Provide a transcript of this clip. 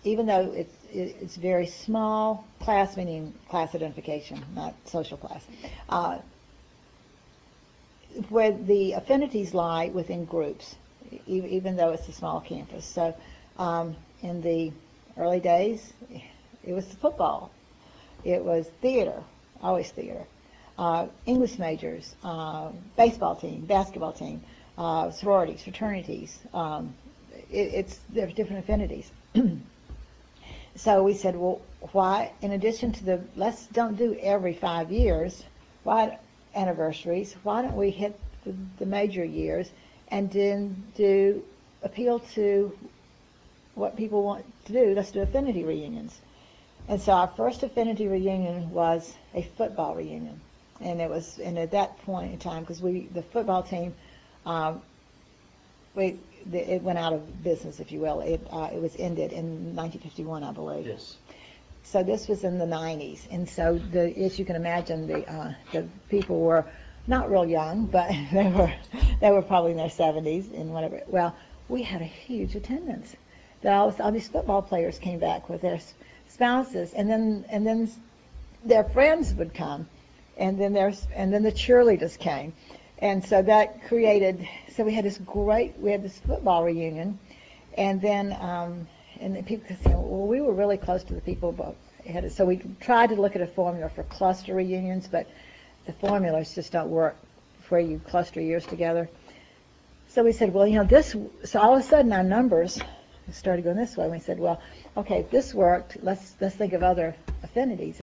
even though it's very small class, meaning class identification, not social class, where the affinities lie within groups, even though it's a small campus. So in the early days, it was football. It was theater, always theater. English majors, baseball team, basketball team, sororities, fraternities. There's different affinities. So we said, well, why, in addition to let's don't do every 5 years, why anniversaries, why don't we hit the major years and then appeal to what people want to do? Let's do affinity reunions. And so our first affinity reunion was a football reunion. And at that point in time, because the football team, it went out of business, if you will. It was ended in 1951, I believe. Yes. So this was in the 90s, and so as you can imagine, the people were not real young, but they were probably in their 70s and whatever. Well, we had a huge attendance. All these football players came back with their spouses, and then their friends would come, and then the cheerleaders came. And so that created, so we had this football reunion, and then people could say, well, we were really close to the people, but so we tried to look at a formula for cluster reunions, but the formulas just don't work where you cluster years together. So we said, well, so all of a sudden our numbers started going this way. We said, well, okay, if this worked, let's think of other affinities.